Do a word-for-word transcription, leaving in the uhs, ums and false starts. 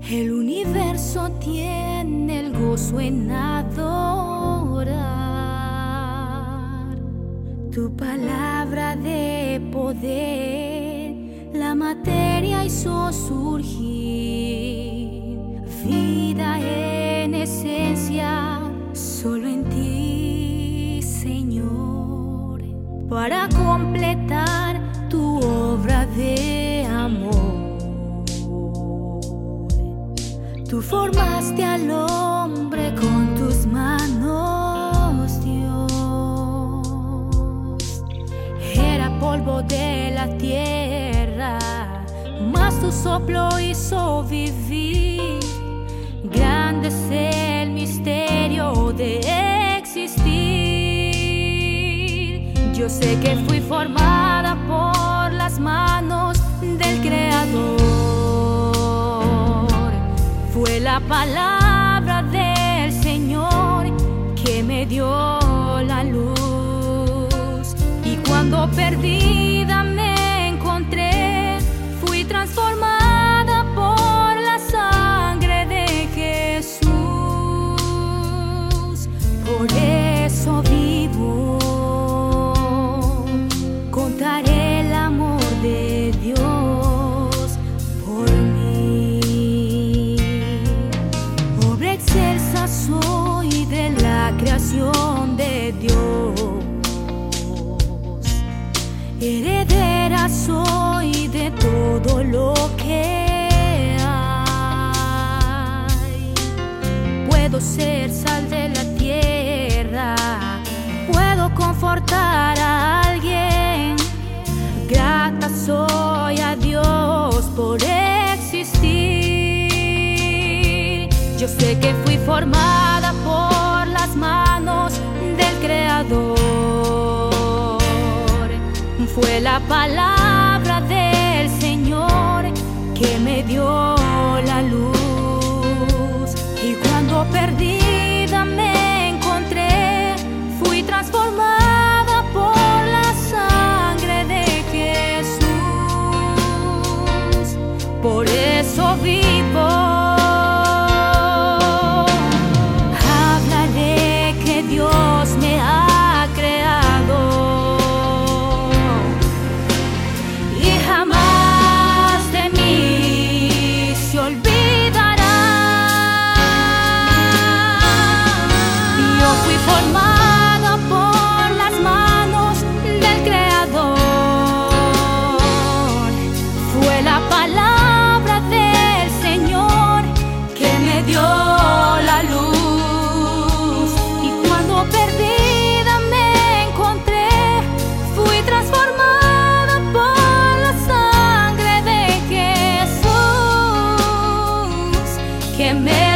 El universo tiene el gozo en adorar tu palabra de poder. La materia hizo surgir vida en esencia, solo en ti, Señor, para completar tu obra de amor. Tú formaste al hombre con tus manos, Dios. Era polvo de la tierra, mas tu soplo hizo vivir. Grande es el misterio de existir. Yo sé que fui formada por las manos del Creador. Fue la palabra del Señor que me dio la luz. Y cuando perdida me encontré, fui transformada por la sangre de Jesús. Por eso vivo, contaré el amor de Dios. Soy de la creación de Dios, heredera soy de todo lo que hay. Puedo ser sal de la tierra, puedo confortar a alguien. Grata soy a Dios por existir. Yo sé que fui formada por las manos del Creador. Fue la palabra del Señor que me dio la luz. Y cuando perdida me encontré, fui transformada por la sangre de Jesús. Por eso vivo. Dios me ha creado y jamás de mí se olvidará. Yo fui formada por las manos del Creador. Fue la palabra del Señor que me dio la luz. Perdida me encontré, fui transformada por la sangre de Jesús que me